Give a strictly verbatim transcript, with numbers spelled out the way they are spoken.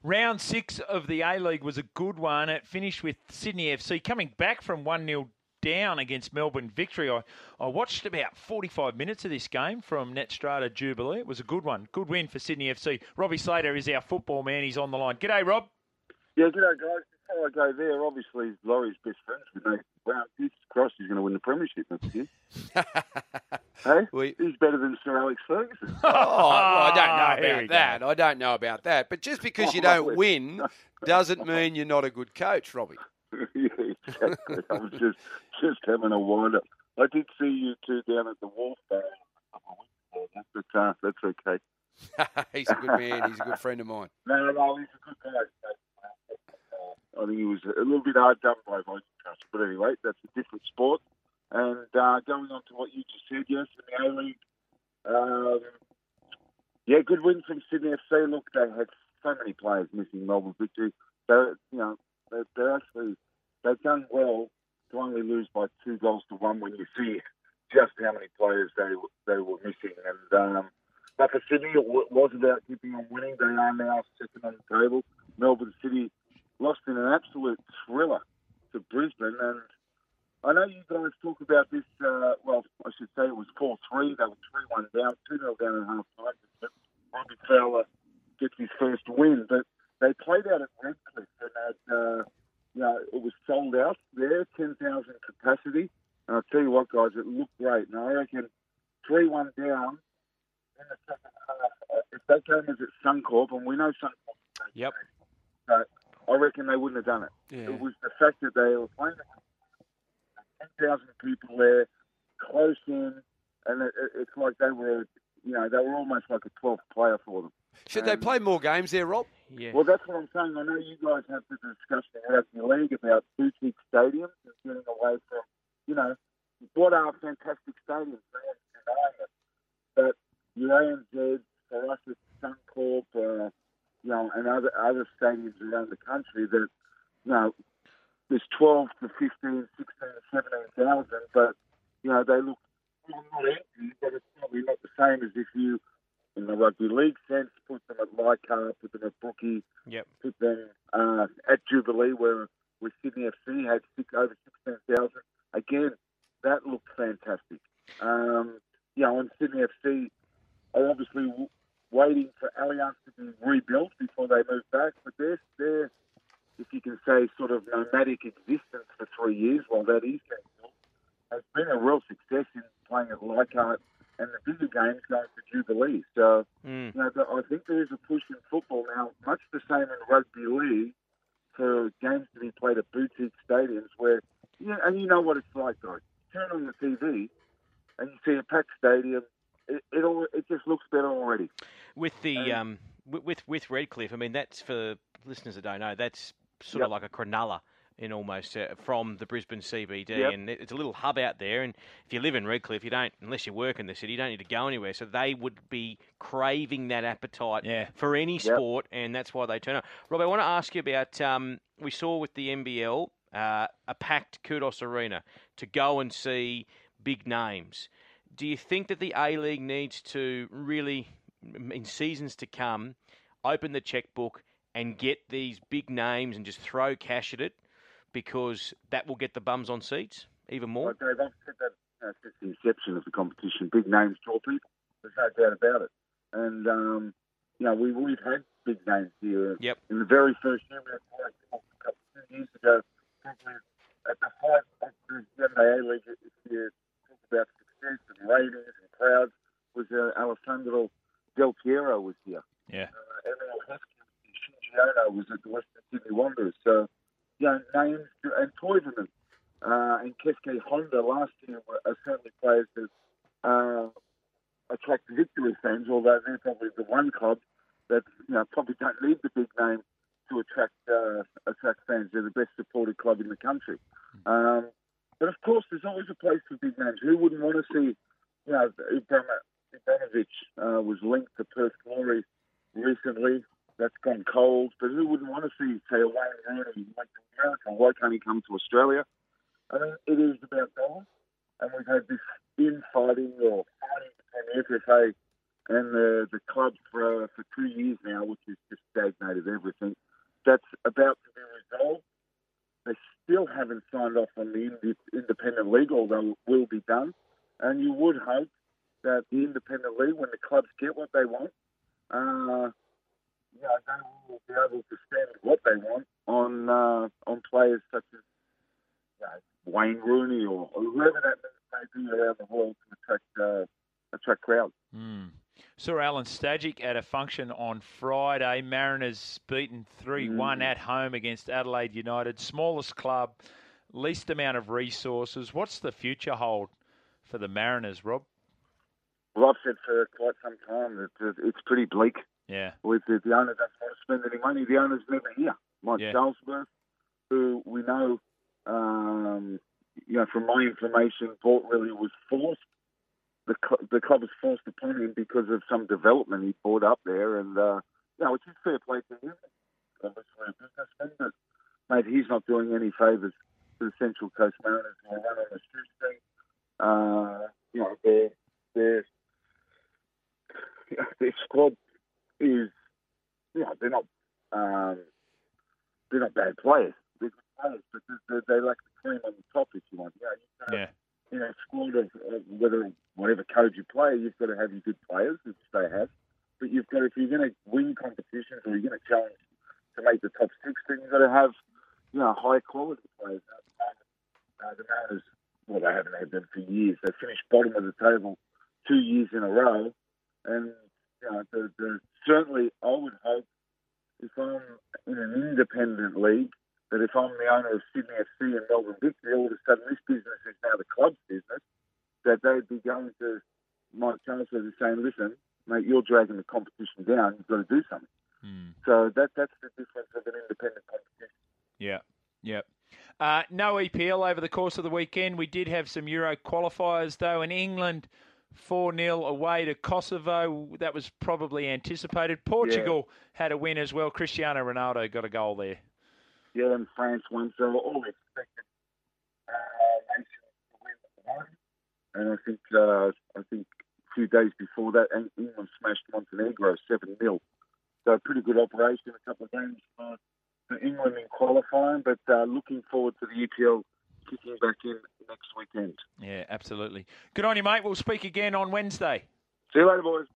Round six of the A-League was a good one. It finished with Sydney F C coming back from one nil down against Melbourne Victory. I, I watched about forty-five minutes of this game from Netstrata Jubilee. It was a good one. Good win for Sydney F C. Robbie Slater is our football man. He's on the line. G'day, Rob. Yeah, g'day, guys. Before I go there, obviously Laurie's best friends with Nathan Brown. He's crossed he's going to win the premiership next year. Hey? We... He's better than Sir Alex Ferguson. Oh, well, I don't know Here about we that. go. I don't know about that. But just because you Oh, don't win doesn't mean you're not a good coach, Robbie. Yeah, exactly. I was just just having a wind-up. I did see you two down at the Wharf Bar a couple of weeks ago, but uh, that's okay. He's a good man. He's a good friend of mine. No, no, he's a good guy. I think he was a little bit hard done by Viking Council, but anyway, that's a different sport. And uh, going on to what you just said, yes, in the A-League, um, yeah, good win from Sydney F C. Look, they had so many players missing Melbourne Victory. They're, you know, they're, they're actually, they've done well to only lose by two goals to one when you see just how many players they they were missing. And um, but for Sydney, it was about keeping on winning. They are now second on the table. Melbourne City lost in an absolute thriller to Brisbane. And I know you guys talk about this, uh, well, I should say it was four three. They were three one down, two nil down at half time. Robbie Fowler gets his first win. But they played out at Redcliffe and had, uh, you know, it was sold out there, ten thousand capacity. And I'll tell you what, guys, it looked great. And I reckon three one down in the second half. Uh, if that game was at Suncorp, and we know Suncorp. Yep. So I reckon they wouldn't have done it. Yeah. It was the fact that they were playing ten thousand people there, close in, and it, it, it's like they were, you know, they were almost like a twelfth player for them. Should they play more games there, Rob? Yeah. Well, that's what I'm saying. I know you guys have the discussion in the league about boutique stadiums and getting away from, you know, what are fantastic stadiums. No one's denying it. But your A N Z, for us, it's Suncorp, uh, you know, and other other stadiums around the country that, you know, there's twelve to fifteen, sixteen, seventeen thousand, but, you know, they look well, not empty, but it's probably not the same as if you, in the rugby league sense, put them at Leichhardt, put them at Brookie, Yep. put them uh, at Jubilee, where, where Sydney F C had six, over sixteen thousand. Again, that looked fantastic. Um, you know, and Sydney F C are obviously w- waiting for Allianz to be rebuilt before they move back, but they're, they're, if you can say, sort of nomadic existence for three years while that is getting built, has been a real success in playing at Leichhardt and the bigger games going to Jubilee. So, Mm. you know, I think there is a push in football now, much the same in rugby league, for games to be played at boutique stadiums where, you know, and you know what it's like, guys. Turn on the T V and you see a packed stadium. It it, all, it just looks better already. With the And- um, wi- with with Redcliffe, I mean, that's for listeners that don't know. That's sort Yep. of like a Cronulla in almost uh, from the Brisbane C B D, Yep. and it- it's a little hub out there. And if you live in Redcliffe, you don't, unless you work in the city, you don't need to go anywhere. So they would be craving that appetite Yeah. for any sport, and that's why they turn up. Rob, I want to ask you about. Um, we saw with the N B L uh, a packed Kudos Arena to go and see big names. Do you think that the A-League needs to really, in seasons to come, open the checkbook and get these big names and just throw cash at it, because that will get the bums on seats even more? Like Dave, I've said that uh, since the inception of the competition. Big names draw people. There's no doubt about it. And, um, you know, we, we've had big names here. Yep. In the very first year, we had quite a couple of years ago, probably at the height of the N B A League, if you talk about success and ratings and crowds, was uh, Alessandro Del Piero was here. Yeah. Uh, Emil Heskey, Shinji Ono was at the Western Sydney Wanderers. So, you know, names, and Toivonen uh, and Keisuke Honda last year were, are certainly players that uh, attract Victory fans, although they're probably the one club that, you know, probably don't need the big name to attract uh, attract fans. They're the best supported club in the country. Um, but of course, there's always a place for big names. Who wouldn't want to see, you know, Ibrahimovic uh, was linked to Perth Glory recently. That's gone cold. But who wouldn't want to see, say, a Wayne Rooney went to America? Why can't he come to Australia? I mean, it is about dollars. And we've had this infighting or fighting between the F F A and the the club for uh, for two years now, which has just stagnated everything. That's about to be resolved. They still haven't signed off on the ind- independent league, although it will be done. And you would hope that the independent league, when the clubs get what they want, uh, you know, they will be able to spend what they want on uh, on players such as you know, Wayne Rooney or, or whoever that may be around the world to attract uh, attract crowds. Mm. Saw Alan Stajic at a function on Friday. Mariners beaten three one mm. at home against Adelaide United. Smallest club, least amount of resources. What's the future hold for the Mariners, Rob? Well, I've said for quite some time that it's pretty bleak. Yeah. With the, the owner doesn't want to spend any money. The owner's never here. Mike yeah. Charlesworth, who we know, um, you know, from my information, Port really was forced. The, the club was forced upon him because of some development he brought up there, and uh, you know, it's his fair play to him. Obviously, a businessman, but mate, he's not doing any favours to the Central Coast Mariners who are run on the shoestring. Uh, you know, their their you know, their squad is, you know, they're not um, they're not bad players. They're good players, but they, they lack the cream on the top, if you want. You know, you know, yeah. In a squad of uh, whether whatever code you play, you've got to have your good players, which they have. But you've got, if you're going to win competitions or you're going to challenge to make the top six, then you've got to have, you know, high quality players. Uh, the Mariners, well, they haven't had them for years. They finished bottom of the table two years in a row, and you know, the, the, certainly I would hope if I'm in an independent league, that if I'm the owner of Sydney F C and Melbourne Victory, all of a sudden this business is now the club's business, that they'd be going to Mike Chancellor and saying, listen, mate, you're dragging the competition down, you've got to do something. Mm. So that that's the difference of an independent competition. Yeah, yeah. Uh, no E P L over the course of the weekend. We did have some Euro qualifiers, though, in England. four nil away to Kosovo. That was probably anticipated. Portugal yeah. had a win as well. Cristiano Ronaldo got a goal there. Yeah, and France won, so all expected uh, nations to win. And I think uh, I think a few days before that, England smashed Montenegro seven nil. So a pretty good operation, a couple of games for, for England in qualifying, but uh, looking forward to the E P L kicking back in next weekend. Yeah, absolutely. Good on you, mate. We'll speak again on Wednesday. See you later, boys.